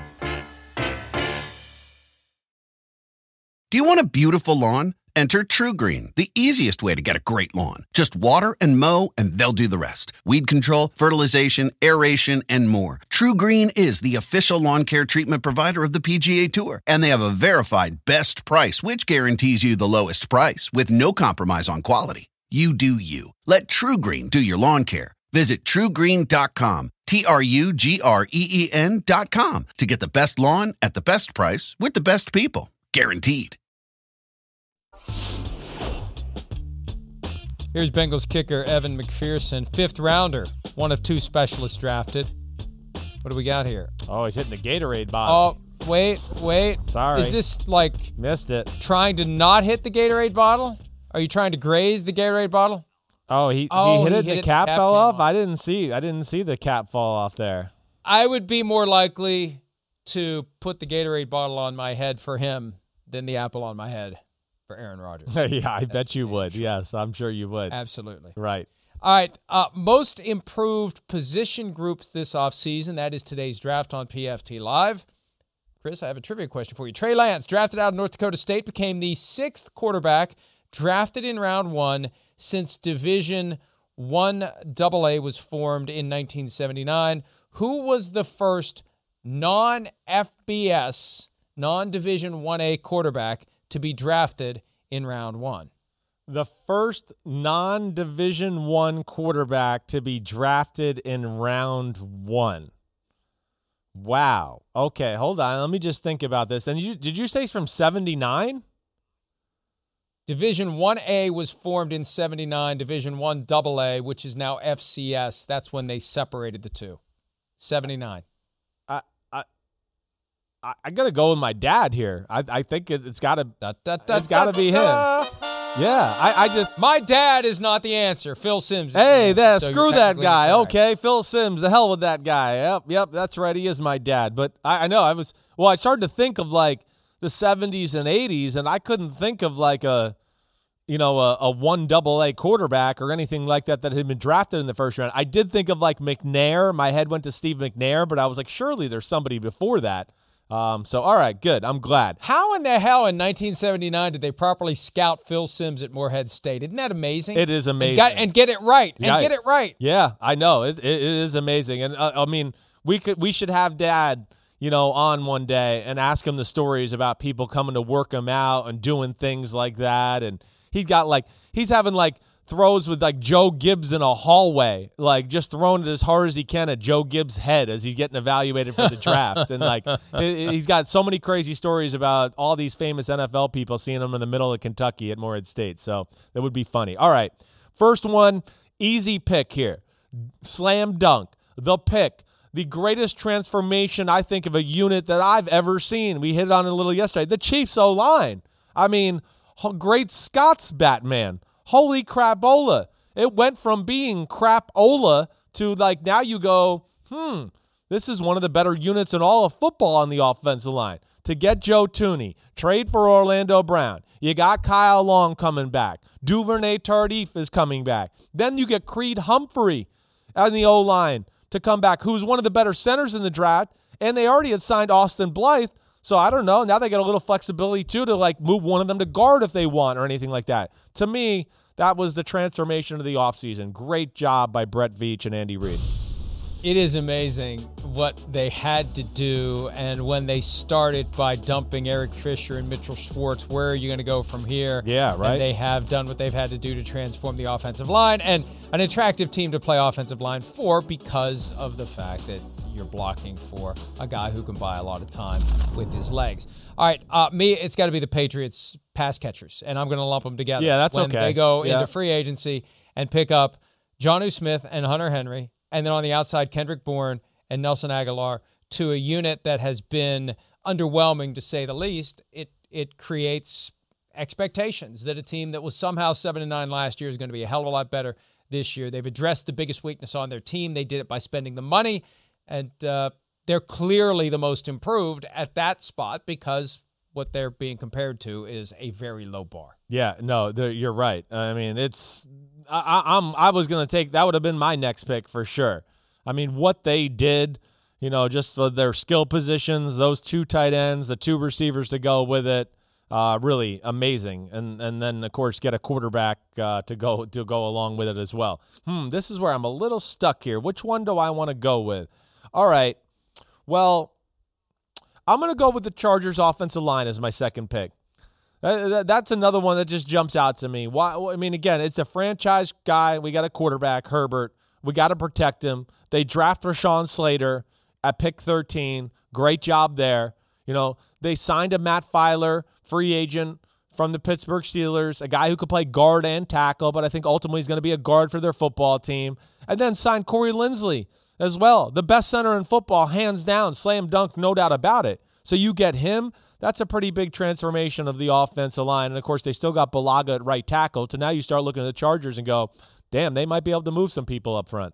Do you want a beautiful lawn? Enter TruGreen, the easiest way to get a great lawn. Just water and mow, and they'll do the rest. Weed control, fertilization, aeration, and more. TruGreen is the official lawn care treatment provider of the P G A Tour, and they have a verified best price, which guarantees you the lowest price with no compromise on quality. You do you. Let TruGreen do your lawn care. Visit True Green dot com. T R U G R E E N dot com to get the best lawn at the best price with the best people. Guaranteed. Here's Bengals kicker Evan McPherson, fifth rounder, one of two specialists drafted. What do we got here? Oh, he's hitting the Gatorade bottle. Oh, wait, wait. Sorry. Is this like missed it? Trying to not hit the Gatorade bottle? Are you trying to graze the Gatorade bottle? Oh, he oh, he hit he it. hit The it, cap the cap fell off. off. I didn't see. I didn't see the cap fall off there. I would be more likely to put the Gatorade bottle on my head for him than the apple on my head for Aaron Rodgers. Yeah, I That's bet you would. sure. Yes, I'm sure you would. Absolutely. Right. All right. Uh, most improved position groups this offseason. That is today's draft on P F T Live. Chris, I have a trivia question for you. Trey Lance, drafted out of North Dakota State, became the sixth quarterback drafted in round one since Division one double A was formed in nineteen seventy-nine. Who was the first non-F B S, non-Division one A quarterback to be drafted in round one? The first non-Division one quarterback to be drafted in round one. Wow. Okay, hold on. Let me just think about this. And you, did you say it's from seventy-nine? Division one A was formed in seventy-nine. Division one double A, which is now F C S, that's when they separated the two. seventy-nine. I I I, I got to go with my dad here. I I think it, it's got to it's got to be him. Yeah, I, I just... My dad is not the answer. Phil Simms. Hey, there, so screw that guy. Correct. Okay, Phil Simms. The hell with that guy. Yep, yep, that's right. He is my dad. But I, I know I was... Well, I started to think of, like, the seventies and eighties, and I couldn't think of, like, a, you know, a, a one double A quarterback or anything like that that had been drafted in the first round. I did think of, like, McNair. My head went to Steve McNair, but I was like, surely there's somebody before that. Um, so, all right, good. I'm glad. How in the hell in nineteen seventy-nine did they properly scout Phil Simms at Morehead State? Isn't that amazing? It is amazing. And, got, and get it right. And yeah, get it right. Yeah, I know. It, it, it is amazing. And, uh, I mean, we could we should have Dad, you know, on one day and ask him the stories about people coming to work him out and doing things like that. And he's got, like, he's having, like, throws with, like, Joe Gibbs in a hallway, like, just throwing it as hard as he can at Joe Gibbs' head as he's getting evaluated for the draft. And, like, he's got so many crazy stories about all these famous N F L people seeing him in the middle of Kentucky at Morehead State. So that would be funny. All right, first one, easy pick here. Slam dunk. The pick. The greatest transformation, I think, of a unit that I've ever seen. We hit it on a little yesterday. The Chiefs O-line. I mean, great Scott's Batman. Holy crapola. It went from being crapola to, like, now you go, hmm, this is one of the better units in all of football on the offensive line. To get Joe Thuney, trade for Orlando Brown. You got Kyle Long coming back. Duvernay Tardif is coming back. Then you get Creed Humphrey on the O-line to come back, who's one of the better centers in the draft, and they already had signed Austin Blythe. So I don't know. Now they get a little flexibility, too, to, like, move one of them to guard if they want or anything like that. To me, that was the transformation of the offseason. Great job by Brett Veach and Andy Reid. It is amazing what they had to do, and when they started by dumping Eric Fisher and Mitchell Schwartz, where are you going to go from here? Yeah, right. And they have done what they've had to do to transform the offensive line, and an attractive team to play offensive line for because of the fact that you're blocking for a guy who can buy a lot of time with his legs. All right, uh, me, it's got to be the Patriots pass catchers, and I'm going to lump them together. Yeah, that's when okay. They go yeah. into free agency and pick up Jonnu Smith and Hunter Henry, and then on the outside, Kendrick Bourne and Nelson Aguilar, to a unit that has been underwhelming, to say the least. It it creates expectations that a team that was somehow seven and nine last year is going to be a hell of a lot better this year. They've addressed the biggest weakness on their team. They did it by spending the money, and uh, they're clearly the most improved at that spot because what they're being compared to is a very low bar. Yeah, no, you're right. I mean, it's I, I'm I was gonna take that would have been my next pick for sure. I mean, what they did, you know, just for their skill positions, those two tight ends, the two receivers to go with it, uh, really amazing. And and then of course get a quarterback uh, to go to go along with it as well. Hmm, this is where I'm a little stuck here. Which one do I want to go with? All right, well, I'm gonna go with the Chargers offensive line as my second pick. That's another one that just jumps out to me. Why? I mean, again, it's a franchise guy. We got a quarterback, Herbert. We got to protect him. They draft Rashawn Slater at pick thirteen. Great job there. You know, they signed a Matt Filer, free agent from the Pittsburgh Steelers, a guy who could play guard and tackle, but I think ultimately he's going to be a guard for their football team. And then signed Corey Linsley as well. The best center in football, hands down, slam dunk, no doubt about it. So you get him. That's a pretty big transformation of the offensive line. And, of course, they still got Bulaga at right tackle. So now you start looking at the Chargers and go, damn, they might be able to move some people up front.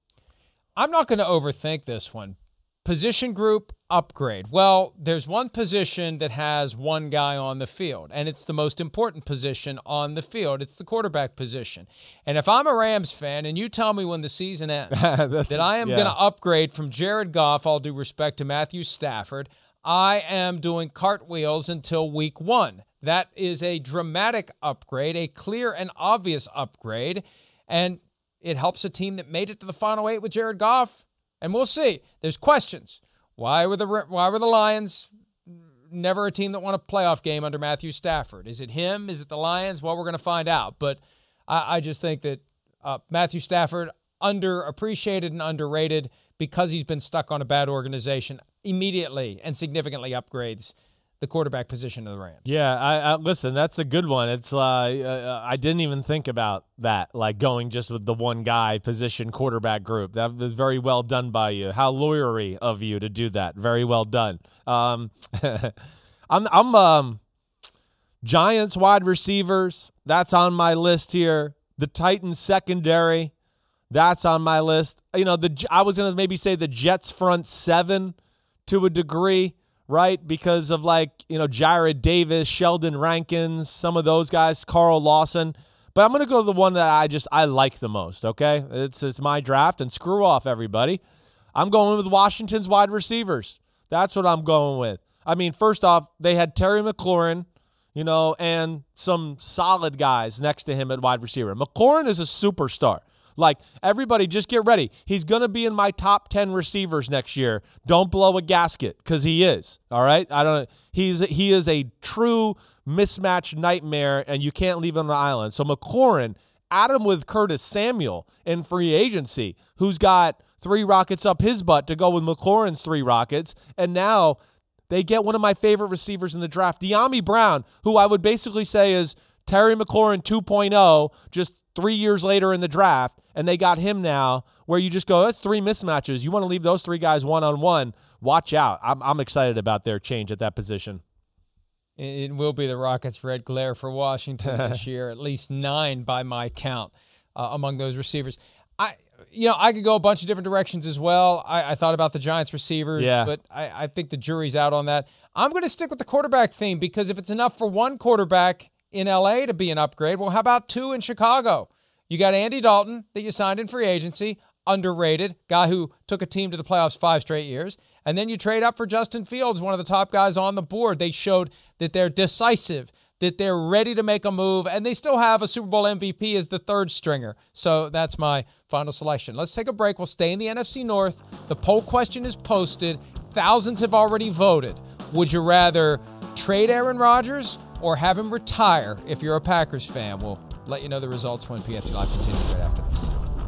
I'm not going to overthink this one. Position group upgrade. Well, there's one position that has one guy on the field, and it's the most important position on the field. It's the quarterback position. And if I'm a Rams fan and you tell me when the season ends that I am yeah. going to upgrade from Jared Goff, all due respect to Matthew Stafford, I am doing cartwheels until week one. That is a dramatic upgrade, a clear and obvious upgrade, and it helps a team that made it to the final eight with Jared Goff. And we'll see. There's questions. Why were the why were the Lions never a team that won a playoff game under Matthew Stafford? Is it him? Is it the Lions? Well, we're going to find out. But I, I just think that uh, Matthew Stafford, underappreciated and underrated because he's been stuck on a bad organization, immediately and significantly upgrades the quarterback position of the Rams. Yeah, I, I listen, that's a good one. It's uh, uh, I didn't even think about that, like going just with the one guy position quarterback group. That was very well done by you. How lawyery of you to do that. Very well done. Um, I'm I'm um, Giants wide receivers. That's on my list here. The Titans secondary. That's on my list. You know, the I was gonna maybe say the Jets front seven to a degree. Right, because of like, you know, Jared Davis, Sheldon Rankins, some of those guys, Carl Lawson. But I'm going to go to the one that I just, I like the most, okay? It's it's my draft, and screw off, everybody. I'm going with Washington's wide receivers. That's what I'm going with. I mean, first off, they had Terry McLaurin, you know, and some solid guys next to him at wide receiver. McLaurin is a superstar. Like, everybody just get ready. He's going to be in my top ten receivers next year. Don't blow a gasket, because he is, all right? I don't. He's He is a true mismatch nightmare, and you can't leave him on the island. So McLaurin, add him with Curtis Samuel in free agency, who's got three rockets up his butt to go with McLaurin's three rockets, and now they get one of my favorite receivers in the draft, De'Ami Brown, who I would basically say is Terry McLaurin two point oh, just three years later in the draft, and they got him now, where you just go, that's three mismatches. You want to leave those three guys one-on-one, watch out. I'm I'm excited about their change at that position. It will be the Rockets' red glare for Washington this year, at least nine by my count uh, among those receivers. I, you know, I could go a bunch of different directions as well. I, I thought about the Giants receivers, yeah. but I, I think the jury's out on that. I'm going to stick with the quarterback theme, because if it's enough for one quarterback in L A to be an upgrade, well, how about two in Chicago? You got Andy Dalton that you signed in free agency, underrated, guy who took a team to the playoffs five straight years. And then you trade up for Justin Fields, one of the top guys on the board. They showed that they're decisive, that they're ready to make a move, and they still have a Super Bowl M V P as the third stringer. So that's my final selection. Let's take a break. We'll stay in the N F C North. The poll question is posted. Thousands have already voted. Would you rather trade Aaron Rodgers or have him retire if you're a Packers fan? We'll let you know the results when P F T Live continues right after this.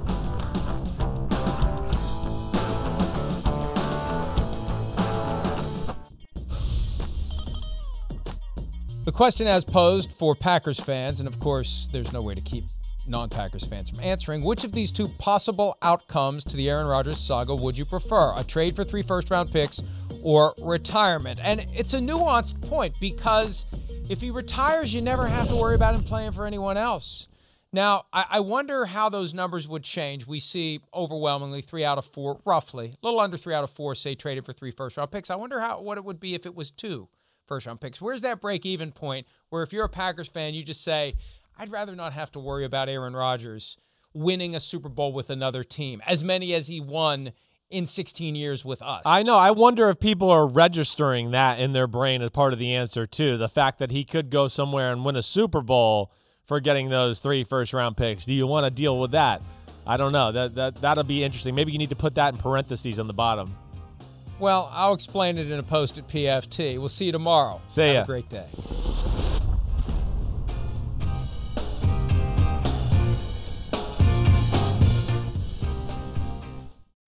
The question as posed for Packers fans, and of course, there's no way to keep non-Packers fans from answering, which of these two possible outcomes to the Aaron Rodgers saga would you prefer? A trade for three first-round picks or retirement? And it's a nuanced point, because if he retires, you never have to worry about him playing for anyone else. Now, I, I wonder how those numbers would change. We see overwhelmingly three out of four, roughly, a little under three out of four, say traded for three first-round picks. I wonder how what it would be if it was two first-round picks. Where's that break-even point where if you're a Packers fan, you just say, I'd rather not have to worry about Aaron Rodgers winning a Super Bowl with another team, as many as he won in sixteen years with us. I know. I wonder if people are registering that in their brain as part of the answer, too. The fact that he could go somewhere and win a Super Bowl for getting those three first-round picks. Do you want to deal with that? I don't know. That, that, that'll be interesting. Maybe you need to put that in parentheses on the bottom. Well, I'll explain it in a post at P F T. We'll see you tomorrow. See ya. Have a great day.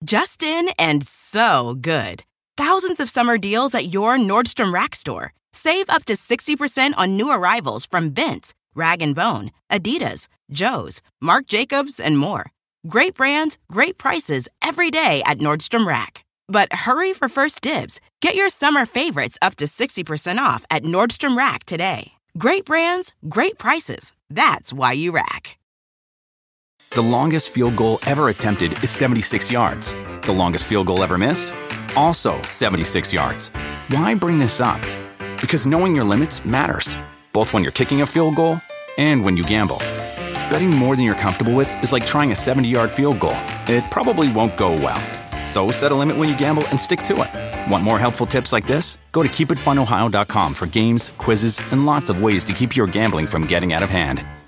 Just in and so good. Thousands of summer deals at your Nordstrom Rack store. Save up to sixty percent on new arrivals from Vince, Rag and Bone, Adidas, Joe's, Marc Jacobs, and more. Great brands, great prices every day at Nordstrom Rack. But hurry for first dibs. Get your summer favorites up to sixty percent off at Nordstrom Rack today. Great brands, great prices. That's why you rack. The longest field goal ever attempted is seventy-six yards. The longest field goal ever missed? Also seventy-six yards. Why bring this up? Because knowing your limits matters, both when you're kicking a field goal and when you gamble. Betting more than you're comfortable with is like trying a seventy-yard field goal. It probably won't go well. So set a limit when you gamble and stick to it. Want more helpful tips like this? Go to keep it fun ohio dot com for games, quizzes, and lots of ways to keep your gambling from getting out of hand.